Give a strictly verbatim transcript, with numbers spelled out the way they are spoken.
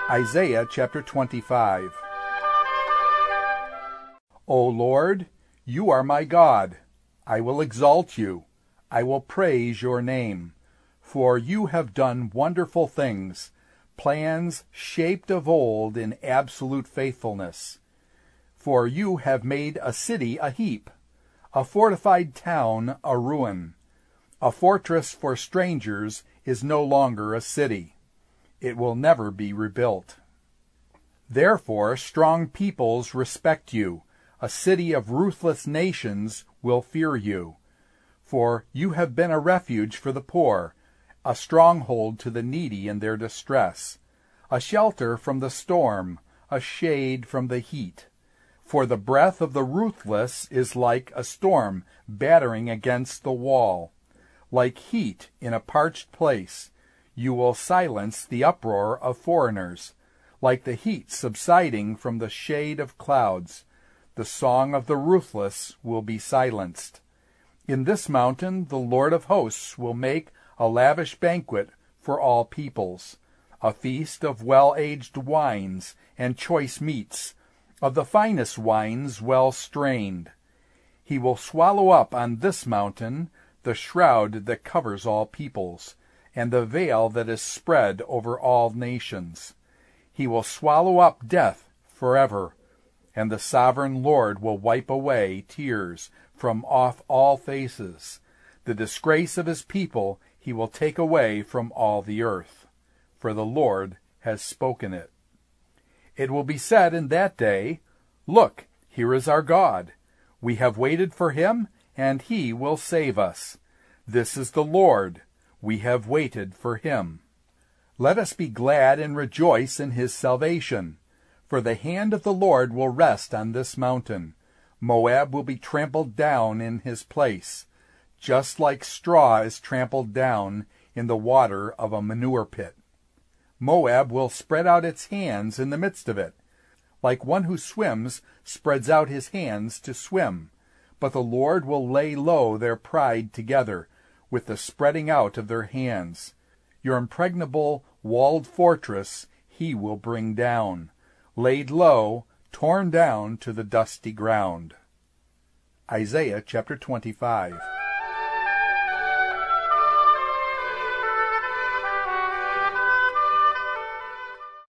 Isaiah chapter twenty-five. O Lord, you are my God. I will exalt you. I will praise your name. For you have done wonderful things, plans shaped of old in absolute faithfulness. For you have made a city a heap, a fortified town a ruin. A fortress for strangers is no longer a city. It will never be rebuilt. Therefore strong peoples respect you. A city of ruthless nations will fear you. For you have been a refuge for the poor, a stronghold to the needy in their distress, a shelter from the storm, a shade from the heat. For the breath of the ruthless is like a storm battering against the wall. Like heat in a parched place, you will silence the uproar of foreigners. Like the heat subsiding from the shade of clouds, the song of the ruthless will be silenced. In this mountain the Lord of hosts will make a lavish banquet for all peoples, a feast of well-aged wines and choice meats, of the finest wines well strained. He will swallow up on this mountain the shroud that covers all peoples, and the veil that is spread over all nations. He will swallow up death forever, and the sovereign Lord will wipe away tears from off all faces. The disgrace of his people he will take away from all the earth, for the Lord has spoken it. It will be said in that day, Look, here is our God. We have waited for him, and he will save us. This is the Lord. We have waited for him. Let us be glad and rejoice in his salvation. For the hand of the Lord will rest on this mountain. Moab will be trampled down in his place, just like straw is trampled down in the water of a manure pit. Moab will spread out its hands in the midst of it, like one who swims spreads out his hands to swim. But the Lord will lay low their pride together, with the spreading out of their hands. Your impregnable walled fortress he will bring down, laid low, torn down to the dusty ground. Isaiah chapter twenty-five.